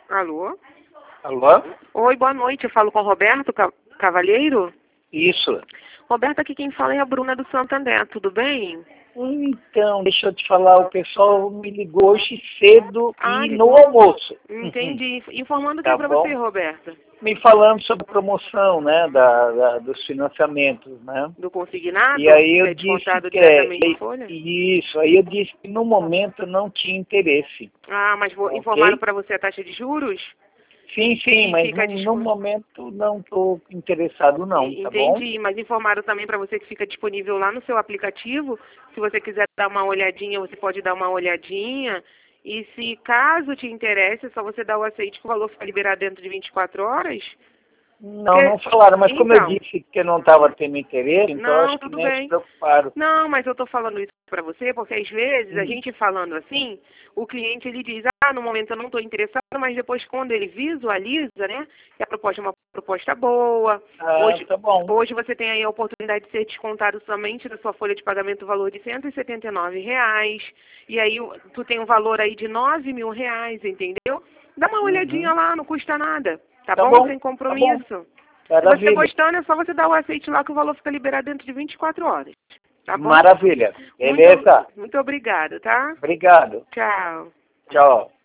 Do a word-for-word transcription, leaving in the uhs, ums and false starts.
Alô? Alô? Oi, boa noite. Eu falo com o Roberto Ca- Cavalheiro. Isso. Roberto, aqui quem fala é a Bruna do Santander. Tudo bem? Então, deixa eu te falar, o pessoal me ligou hoje cedo Ah, e ligou? no almoço. Entendi. Informando o que Tá pra bom? você, Roberto? Me falando sobre a promoção, né, da, da- dos financiamentos, né? Do consignado? E aí Que eu é disse descontado que é, diretamente em folha? isso, aí eu disse que no momento não tinha interesse, Ah, mas vou- ok? informaram pra você a taxa de juros? Sim, sim, Que mas fica no, no disponível. momento não estou interessado não, tá bom? Entendi, mas informaram também para você que fica disponível lá no seu aplicativo. Se você quiser dar uma olhadinha, você pode dar uma olhadinha. E se caso te interesse, é só você dar o aceite que o valor fica liberado dentro de vinte e quatro horas. Não, Porque- não falaram, mas como eu Então, disse que eu não estava tendo interesse, então eu não, acho que tudo nem se bem. preocuparam. Não, mas eu estou falando isso para você porque às vezes a Hum. gente falando assim, o cliente ele diz, ah, no momento eu não estou interessado, mas depois quando ele visualiza, né, que a proposta é uma proposta boa, Ah, hoje, tá bom. hoje você tem aí a oportunidade de ser descontado somente da sua folha de pagamento o valor de cento e setenta e nove reais, e aí o- tu tem um valor aí de nove mil reais, entendeu? Dá uma olhadinha Uhum. lá, não custa nada, tá, Tá bom? bom, Sem tá bom. compromisso. Se você Maravilha. gostando, é só você dar o aceite lá que o valor fica liberado dentro de vinte e quatro horas. Tá bom? Maravilha. Muito, Beleza? muito obrigada, tá? Obrigado. Tchau. Tchau.